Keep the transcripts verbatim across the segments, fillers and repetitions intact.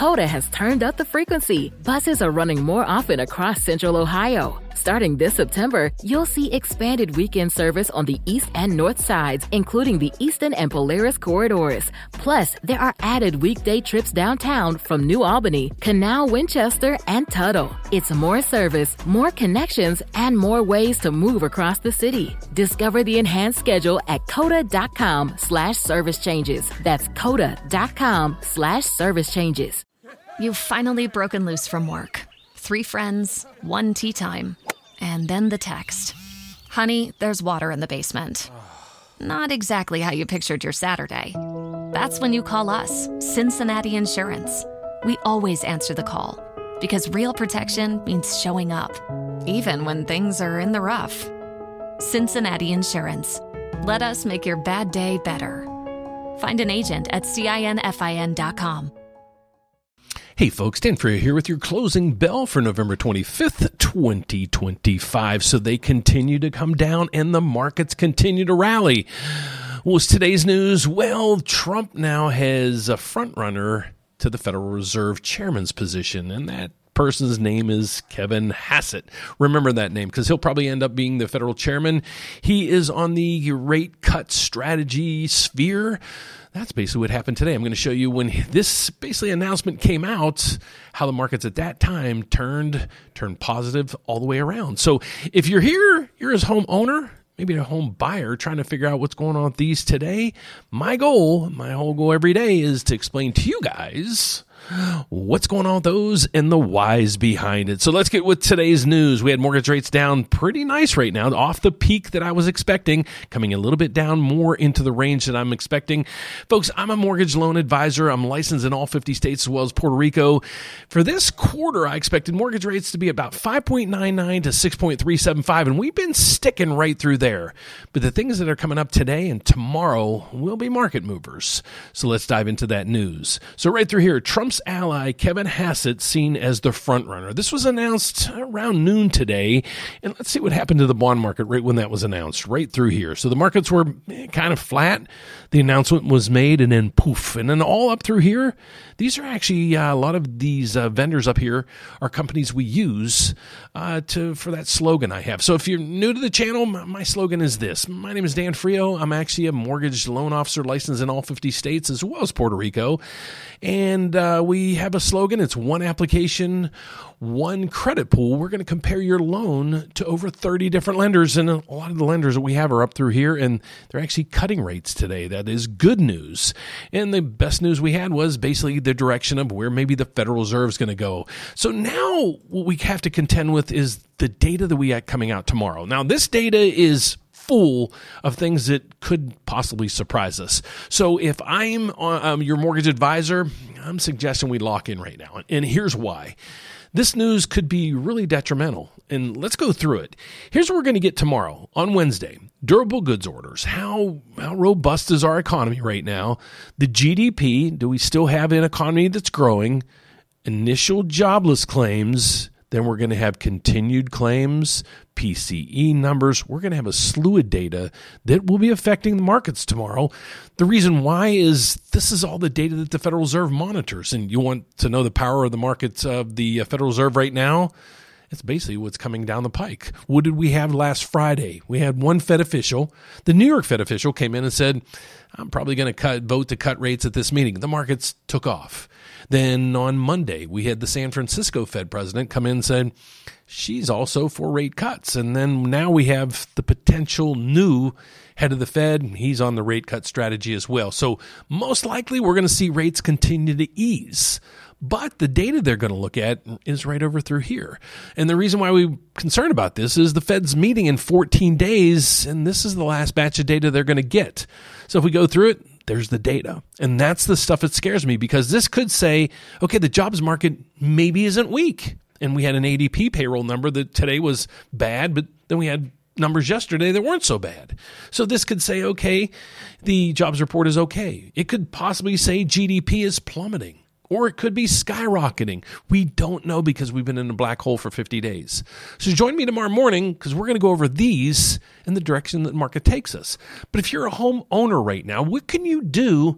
Coda has turned up the frequency. Buses are running more often across Central Ohio. Starting this September, you'll see expanded weekend service on the east and north sides, including the Eastern and Polaris corridors. Plus, there are added weekday trips downtown from New Albany, Canal, Winchester, and Tuttle. It's more service, more connections, and more ways to move across the city. Discover the enhanced schedule at coda.com slash service changes. That's coda.com slash service changes. You've finally broken loose from work. Three friends, one tea time, and then the text. Honey, there's water in the basement. Not exactly how you pictured your Saturday. That's when you call us, Cincinnati Insurance. We always answer the call, because real protection means showing up, even when things are in the rough. Cincinnati Insurance. Let us make your bad day better. Find an agent at cinfin dot com. Hey folks, Dan Frio here with your closing bell for November twenty-fifth, twenty twenty-five. So they continue to come down and the markets continue to rally. What's today's news? Well, Trump now has a front runner to the Federal Reserve chairman's position, and that person's name is Kevin Hassett. Remember that name because he'll probably end up being the federal chairman. He is on the rate cut strategy sphere. That's basically what happened today. I'm going to show you when this basically announcement came out, how the markets at that time turned turned positive all the way around. So if you're here, you're as homeowner, maybe a home buyer trying to figure out what's going on with these today, my goal, my whole goal every day is to explain to you guys what's going on with those and the whys behind it. So let's get with today's news. We had mortgage rates down pretty nice right now, off the peak that I was expecting, coming a little bit down more into the range that I'm expecting. Folks, I'm a mortgage loan advisor. I'm licensed in all fifty states as well as Puerto Rico. For this quarter, I expected mortgage rates to be about five point nine nine to six point three seven five, and we've been sticking right through there. But the things that are coming up today and tomorrow will be market movers. So let's dive into that news. So right through here, Trump's ally Kevin Hassett seen as the front runner. This was announced around noon today, and let's see what happened to the bond market right when that was announced, right through here. So the markets were kind of flat. The announcement was made, and then poof, and then all up through here. These are actually uh, a lot of these uh, vendors up here are companies we use uh, to for that slogan I have. So if you're new to the channel, my, my slogan is this. My name is Dan Frio. I'm actually a mortgage loan officer licensed in all fifty states as well as Puerto Rico, and uh, we have a slogan. It's one application, one credit pool. We're going to compare your loan to over thirty different lenders, and a lot of the lenders that we have are up through here, and they're actually cutting rates today. That is good news. And the best news we had was basically the direction of where maybe the Federal Reserve is going to go. So now what we have to contend with is the data that we got coming out tomorrow. Now, this data is full of things that could possibly surprise us. So if I'm um, your mortgage advisor, I'm suggesting we lock in right now. And here's why. This news could be really detrimental, and let's go through it. Here's what we're going to get tomorrow on Wednesday. Durable goods orders. How, how robust is our economy right now? The G D P, do we still have an economy that's growing? Initial jobless claims. Then we're going to have continued claims, P C E numbers. We're going to have a slew of data that will be affecting the markets tomorrow. The reason why is this is all the data that the Federal Reserve monitors. And you want to know the power of the markets of the Federal Reserve right now? It's basically what's coming down the pike. What did we have last Friday? We had one Fed official. The New York Fed official came in and said, I'm probably going to cut vote to cut rates at this meeting. The markets took off. Then on Monday, we had the San Francisco Fed president come in and said, she's also for rate cuts. And then now we have the potential new head of the Fed. He's on the rate cut strategy as well. So most likely we're going to see rates continue to ease. But the data they're going to look at is right over through here. And the reason why we're concerned about this is the Fed's meeting in fourteen days, and this is the last batch of data they're going to get. So if we go through it, there's the data. And that's the stuff that scares me, because this could say, okay, the jobs market maybe isn't weak. And we had an A D P payroll number that today was bad, but then we had numbers yesterday that weren't so bad. So this could say, okay, the jobs report is okay. It could possibly say G D P is plummeting. Or it could be skyrocketing. We don't know because we've been in a black hole for fifty days. So join me tomorrow morning because we're going to go over these and the direction that the market takes us. But if you're a homeowner right now, what can you do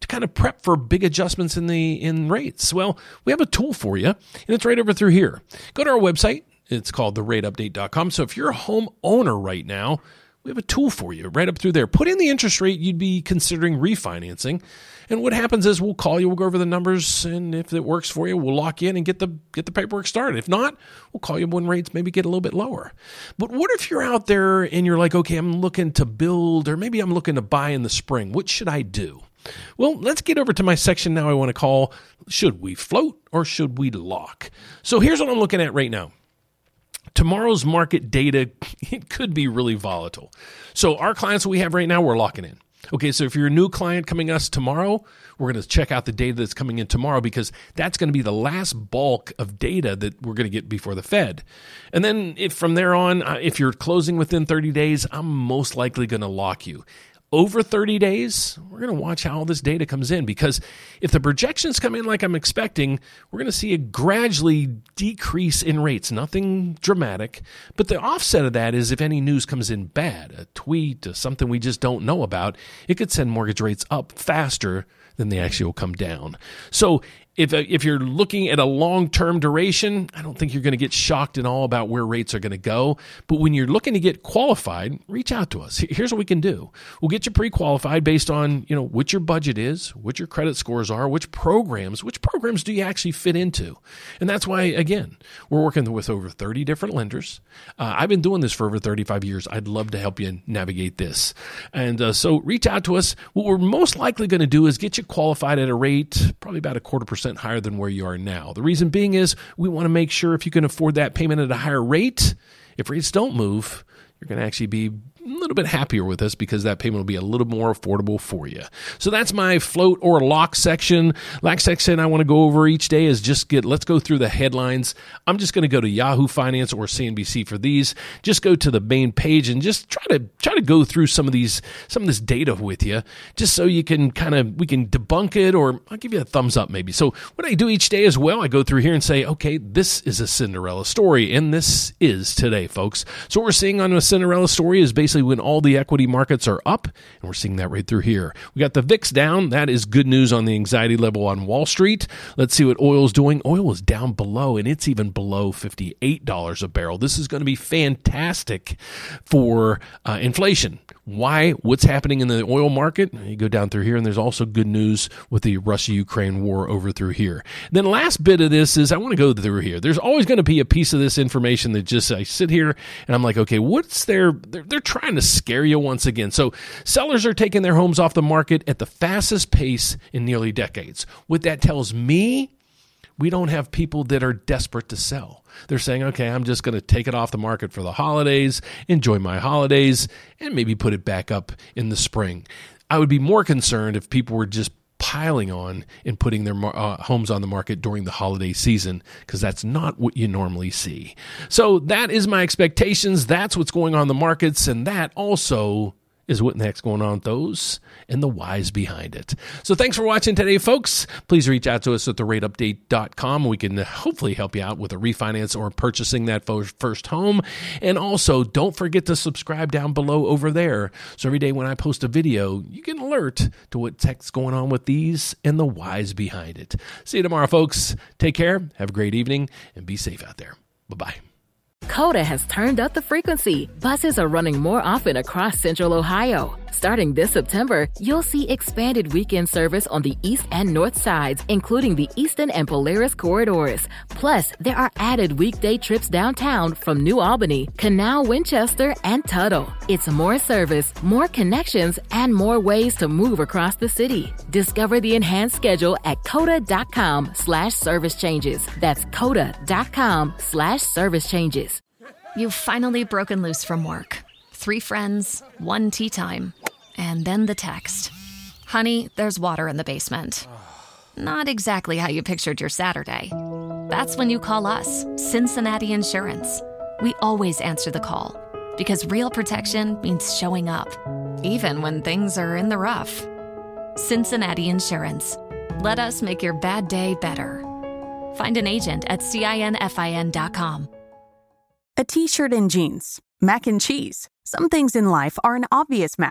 to kind of prep for big adjustments in the in rates? Well, we have a tool for you, and it's right over through here. Go to our website. It's called the rate update dot com. So if you're a homeowner right now, we have a tool for you right up through there. Put in the interest rate you'd be considering refinancing. And what happens is we'll call you, we'll go over the numbers, and if it works for you, we'll lock you in and get the get the paperwork started. If not, we'll call you when rates maybe get a little bit lower. But what if you're out there and you're like, okay, I'm looking to build, or maybe I'm looking to buy in the spring. What should I do? Well, let's get over to my section now I want to call, should we float or should we lock? So here's what I'm looking at right now. Tomorrow's market data, it could be really volatile. So our clients we have right now, we're locking in. Okay, so if you're a new client coming to us tomorrow, we're going to check out the data that's coming in tomorrow because that's going to be the last bulk of data that we're going to get before the Fed. And then if from there on, uh, if you're closing within thirty days, I'm most likely going to lock you. Over thirty days, we're going to watch how all this data comes in because if the projections come in like I'm expecting, we're going to see a gradually decrease in rates. Nothing dramatic, but the offset of that is if any news comes in bad, a tweet, or something we just don't know about, it could send mortgage rates up faster than they actually will come down. So if if you're looking at a long-term duration, I don't think you're going to get shocked at all about where rates are going to go. But when you're looking to get qualified, reach out to us. Here's what we can do. We'll get you pre-qualified based on, you know, what your budget is, what your credit scores are, which programs, which programs do you actually fit into? And that's why, again, we're working with over thirty different lenders. Uh, I've been doing this for over thirty-five years. I'd love to help you navigate this. And uh, so reach out to us. What we're most likely going to do is get you qualified at a rate probably about a quarter percent higher than where you are now. The reason being is we want to make sure if you can afford that payment at a higher rate, if rates don't move, you're going to actually be a little bit happier with us because that payment will be a little more affordable for you. So that's my float or lock section. Last section I want to go over each day is just get, let's go through the headlines. I'm just going to go to Yahoo Finance or C N B C for these. Just go to the main page and just try to try to go through some of these, some of this data with you, just so you can kind of, we can debunk it, or I'll give you a thumbs up maybe. So what I do each day as well, I go through here and say, okay, this is a Cinderella story, and this is today, folks. So what we're seeing on a Cinderella story is basically when all the equity markets are up, and we're seeing that right through here. We got the V I X down. That is good news on the anxiety level on Wall Street. Let's see what oil's doing. Oil is down below, and it's even below fifty-eight dollars a barrel. This is going to be fantastic for uh, inflation. Why? What's happening in the oil market? You go down through here, and there's also good news with the Russia-Ukraine war over through here. Then last bit of this is I want to go through here. There's always going to be a piece of this information that just, I sit here, and I'm like, okay, what's their, they're, they're trying to scare you once again. So sellers are taking their homes off the market at the fastest pace in nearly decades. What that tells me, we don't have people that are desperate to sell. They're saying, okay, I'm just going to take it off the market for the holidays, enjoy my holidays, and maybe put it back up in the spring. I would be more concerned if people were just piling on and putting their uh, homes on the market during the holiday season, because that's not what you normally see. So that is my expectations. That's what's going on in the markets, and that also is what the heck's going on with those and the whys behind it. So thanks for watching today, folks. Please reach out to us at the rate update dot com. We can hopefully help you out with a refinance or purchasing that first home. And also, don't forget to subscribe down below over there. So every day when I post a video, you get an alert to what tech's going on with these and the whys behind it. See you tomorrow, folks. Take care. Have a great evening and be safe out there. Bye-bye. Coda has turned up the frequency. Buses are running more often across Central Ohio. Starting this September, you'll see expanded weekend service on the east and north sides, including the Eastern and Polaris corridors. Plus, there are added weekday trips downtown from New Albany, Canal, Winchester, and Tuttle. It's more service, more connections, and more ways to move across the city. Discover the enhanced schedule at coda.com slash service changes. That's coda.com slash service changes. You've finally broken loose from work. Three friends, one tea time, and then the text. Honey, there's water in the basement. Not exactly how you pictured your Saturday. That's when you call us, Cincinnati Insurance. We always answer the call, because real protection means showing up, even when things are in the rough. Cincinnati Insurance. Let us make your bad day better. Find an agent at cinfin dot com. A t-shirt and jeans, mac and cheese. Some things in life are an obvious match.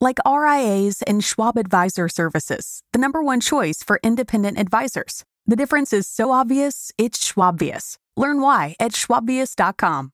like R I As and Schwab Advisor Services, the number one choice for independent advisors. The difference is so obvious, it's Schwabvious. Learn why at schwabvious dot com.